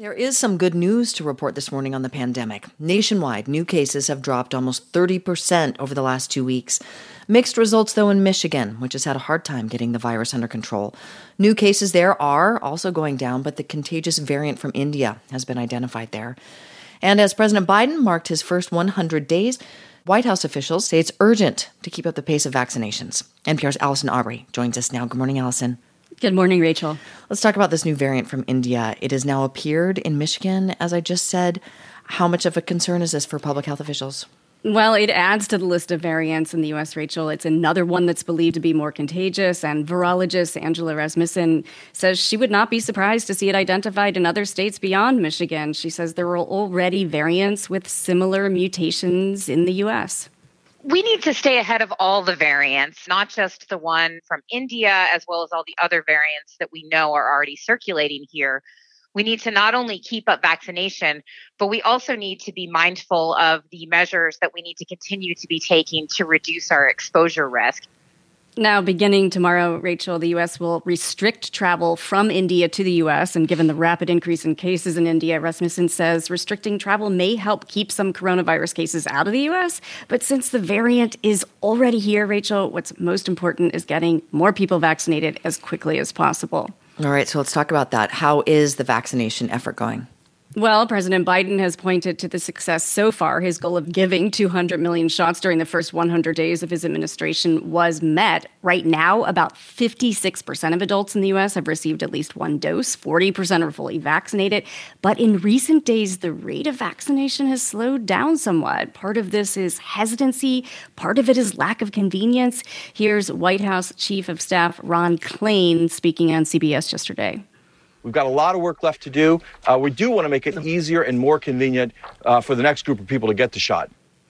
There is some good news to report this morning on the pandemic. Nationwide, new cases have dropped almost 30% over the last 2 weeks. Mixed results, though, in Michigan, which has had a hard time getting the virus under control. New cases there are also going down, but the contagious variant from India has been identified there. And as President Biden marked his first 100 days, White House officials say it's urgent to keep up the pace of vaccinations. NPR's Allison Aubrey joins us now. Good morning, Allison. Good morning, Rachel. Let's talk about this new variant from India. It has now appeared in Michigan, as I just said. How much of a concern is this for public health officials? Well, it adds to the list of variants in the U.S., Rachel. It's another one that's believed to be more contagious, and virologist Angela Rasmussen says she would not be surprised to see it identified in other states beyond Michigan. She says there are already variants with similar mutations in the U.S. We need to stay ahead of all the variants, not just the one from India, as well as all the other variants that we know are already circulating here. We need to not only keep up vaccination, but we also need to be mindful of the measures that we need to continue to be taking to reduce our exposure risk. Now, beginning tomorrow, Rachel, the U.S. will restrict travel from India to the U.S. And given the rapid increase in cases in India, Rasmussen says restricting travel may help keep some coronavirus cases out of the U.S. But since the variant is already here, Rachel, what's most important is getting more people vaccinated as quickly as possible. All right, so let's talk about that. How is the vaccination effort going? Well, President Biden has pointed to the success so far. His goal of giving 200 million shots during the first 100 days of his administration was met. Right now, about 56% of adults in the U.S. have received at least one dose. 40% are fully vaccinated. But in recent days, the rate of vaccination has slowed down somewhat. Part of this is hesitancy. Part of it is lack of convenience. Here's White House Chief of Staff Ron Klain speaking on CBS yesterday. We've got a lot of work left to do. We do want to make it easier and more convenient for the next group of people to get the shot.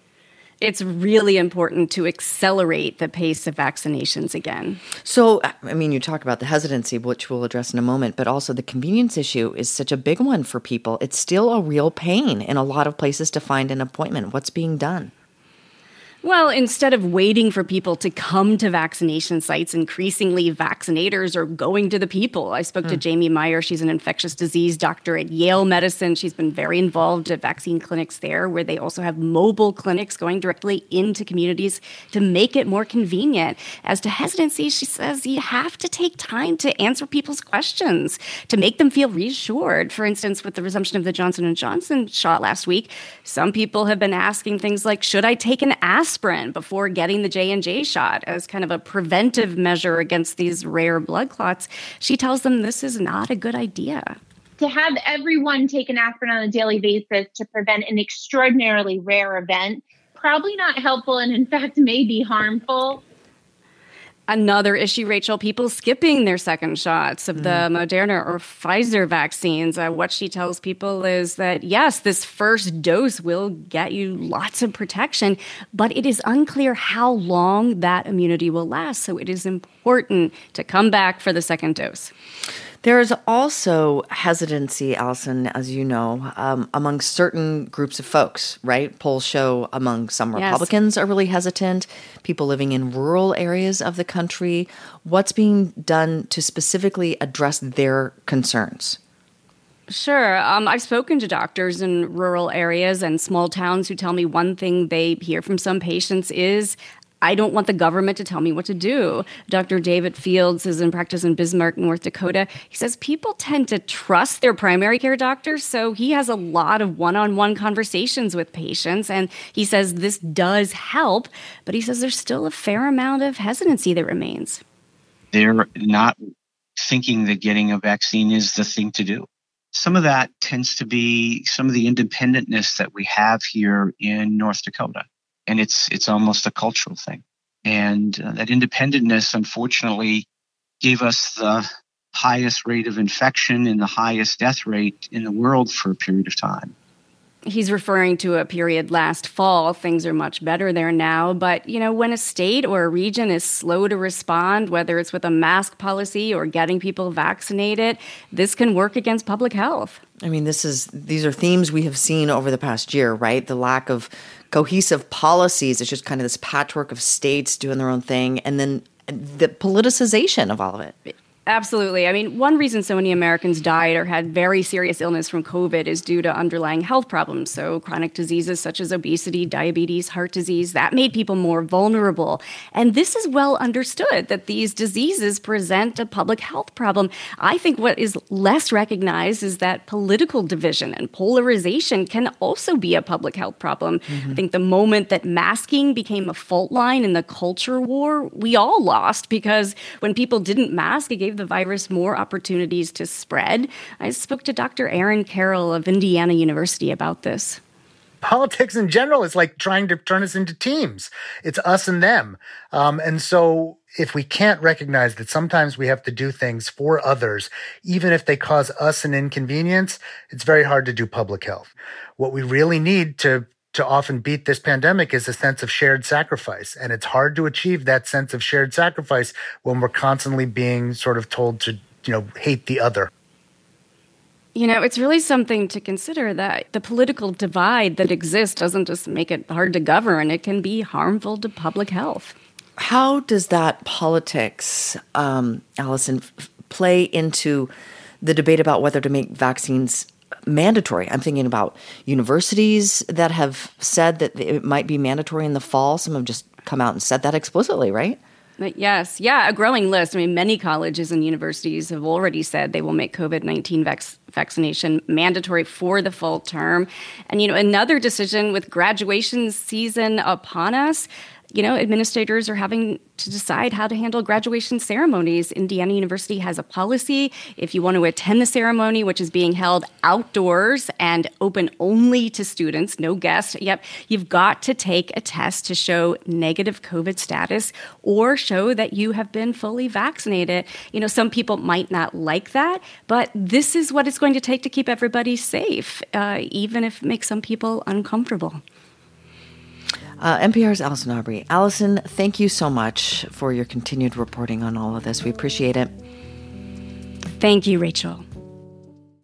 It's really important to accelerate the pace of vaccinations again. So, I mean, you talk about the hesitancy, which we'll address in a moment, but also the convenience issue is such a big one for people. It's still a real pain in a lot of places to find an appointment. What's being done? Well, instead of waiting for people to come to vaccination sites, increasingly vaccinators are going to the people. I spoke to Jamie Meyer. She's an infectious disease doctor at Yale Medicine. She's been very involved at vaccine clinics there, where they also have mobile clinics going directly into communities to make it more convenient. As to hesitancy, she says you have to take time to answer people's questions, to make them feel reassured. For instance, with the resumption of the Johnson & Johnson shot last week, some people have been asking things like, should I take an aspirin before getting the J&J shot as kind of a preventive measure against these rare blood clots? She tells them this is not a good idea. To have everyone take an aspirin on a daily basis to prevent an extraordinarily rare event, probably not helpful and in fact may be harmful. Another issue, Rachel, people skipping their second shots of the Moderna or Pfizer vaccines. What she tells people is that, yes, this first dose will get you lots of protection, but it is unclear how long that immunity will last. So it is important to come back for the second dose. There is also hesitancy, Allison, as you know, among certain groups of folks, right? Polls show among some Republicans are really hesitant, people living in rural areas of the country. What's being done to specifically address their concerns? Sure. I've spoken to doctors in rural areas and small towns who tell me one thing they hear from some patients is, I don't want the government to tell me what to do. Dr. David Fields is in practice in Bismarck, North Dakota. He says people tend to trust their primary care doctors, so he has a lot of one-on-one conversations with patients, and he says this does help, but he says there's still a fair amount of hesitancy that remains. They're not thinking that getting a vaccine is the thing to do. Some of that tends to be some of the independentness that we have here in North Dakota. And it's almost a cultural thing. And that independentness, unfortunately, gave us the highest rate of infection and the highest death rate in the world for a period of time. He's referring to a period last fall. Things are much better there now. But, you know, when a state or a region is slow to respond, whether it's with a mask policy or getting people vaccinated, this can work against public health. I mean, these are themes we have seen over the past year, right? The lack of cohesive policies. It's just kind of this patchwork of states doing their own thing. And then the politicization of all of it. Absolutely. I mean, one reason so many Americans died or had very serious illness from COVID is due to underlying health problems. So chronic diseases such as obesity, diabetes, heart disease, that made people more vulnerable. And this is well understood that these diseases present a public health problem. I think what is less recognized is that political division and polarization can also be a public health problem. Mm-hmm. I think the moment that masking became a fault line in the culture war, we all lost, because when people didn't mask, it gave the virus more opportunities to spread. I spoke to Dr. Aaron Carroll of Indiana University about this. Politics in general is like trying to turn us into teams. It's us and them. And so if we can't recognize that sometimes we have to do things for others, even if they cause us an inconvenience, it's very hard to do public health. What we really need to often beat this pandemic is a sense of shared sacrifice. And it's hard to achieve that sense of shared sacrifice when we're constantly being sort of told to, hate the other. It's really something to consider that the political divide that exists doesn't just make it hard to govern. It can be harmful to public health. How does that politics, Allison, play into the debate about whether to make vaccines mandatory? I'm thinking about universities that have said that it might be mandatory in the fall. Some have just come out and said that explicitly, right? Yes. Yeah, a growing list. I mean, many colleges and universities have already said they will make COVID-19 vaccination mandatory for the fall term. And, another decision with graduation season upon us, administrators are having to decide how to handle graduation ceremonies. Indiana University has a policy. If you want to attend the ceremony, which is being held outdoors and open only to students, no guests, you've got to take a test to show negative COVID status or show that you have been fully vaccinated. Some people might not like that, but this is what it's going to take to keep everybody safe, even if it makes some people uncomfortable. NPR's Allison Aubrey. Allison, thank you so much for your continued reporting on all of this. We appreciate it. Thank you, Rachel.